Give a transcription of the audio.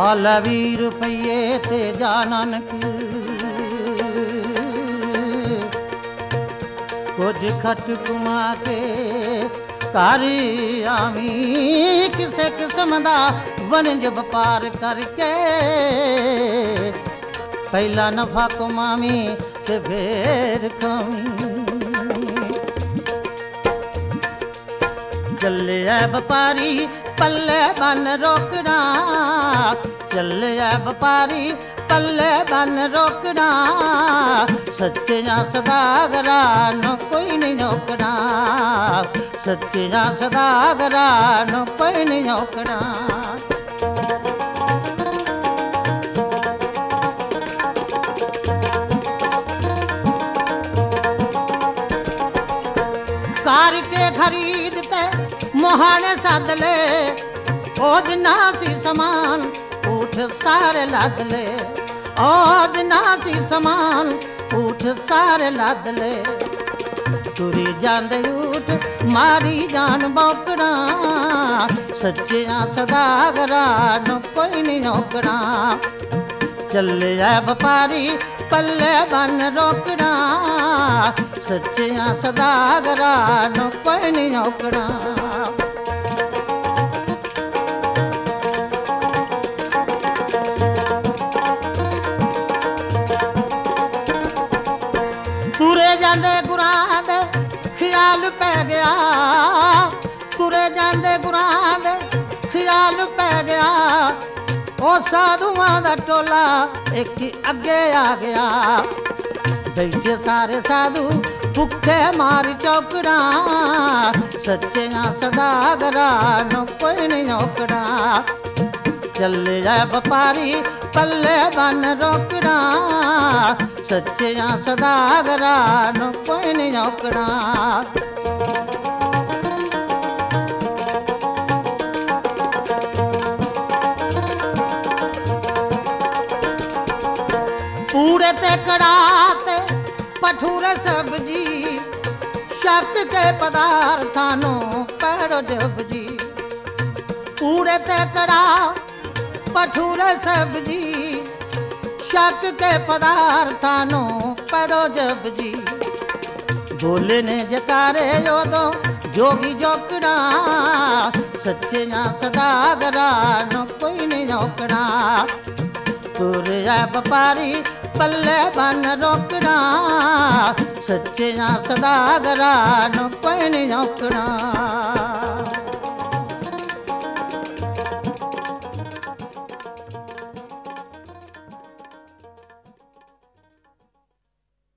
आला 20 रुपये ते जा नानक, कुछ खट कुमा के कारी आवी, किसे किस्म दा वणज व्यापार करके, पहला नफा कमावी ते फेर खावी। चले व्यापारी पल्ले बन रोकना, चले व्यापारी पल्ले बन रोकना, सच्चियां सदागरा नो कोई नहीं रोकना, सच्चियां सदागरा नो कोई नहीं रोकना। कार के खरीदते मोहाने सदले, ओज नासी समान उठ सारे लादले, ओज नासी समान उठ सारे लादले। तुरी जांदे उठ मारी जान बौकड़ा, सच्चियां सदागरा नो कोई नहीं रोकना। चले व्यापारी पल्ले बन रोकना, सच्चियां सदागरा नो कोई नहीं रोकना। तुरे जांदे गुरां दे ख्याल पै गया, तुरे जांदे गुरां दे ख्याल पै गया, ओ साधुआं दा टोला एक अगे आ गया। बैठे सारे साधु भुखे मारी चौकड़ा, सच्चियां सदागरा नो कोई नहीं रोकना। चले व्यापारी पल्ले बन रोकना, सच्चियां सदागरा नो कोई नहीं रोकना। पूरे ते कड़ाते भठूरे सब्जी, शक के पदार्थानो पैरो जबजी। पूरे ते कड़ा भठूरे सब्जी, शक के पदार्थानो पैरो जबजी। बोले ने जकारे योदो जोगी जोकड़ा, सच्चियां सदागरा नो कोई नहीं रोकना। तुरे व्यापारी पल्ले बन रोकना, सच्चियां सदागरा नो कोई नहीं रोकना।